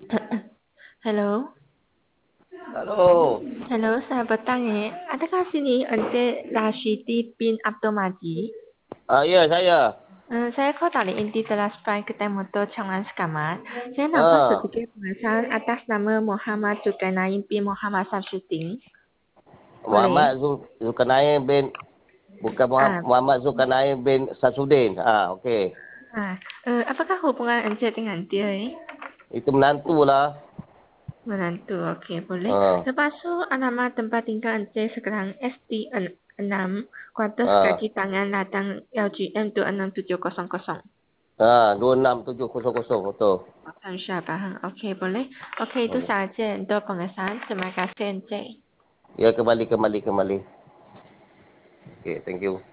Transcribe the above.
Hello, Halo. hello, selamat petang ya. Adakah sini Ente Rashidi bin Abdul Majid? Ya saya. Saya kau tadi inti telah spy kedai motor Chang'an Sekamat. Saya nampak Ah, sedikit pengesahan atas nama Muhammad Zulkarnain bin Muhammad Samsudin. Boleh? Zulkarnain bin bukan Ah, Muhammad Zulkarnain bin Samsudin. Okey. apakah hubungan Ente dengan dia? Itu menantu lah. Menantu, okey, boleh. Ah, Lepas tu, nama tempat tinggal Ente sekarang ST6, kuartus ah, kaki tangan ladang LGM 26700. 26700 betul. Kan Syabah. Okey, boleh. Okey, itu Hmm. sahaja untuk pengesahan. Terima kasih, Encik. Ya kembali. Okey, thank you.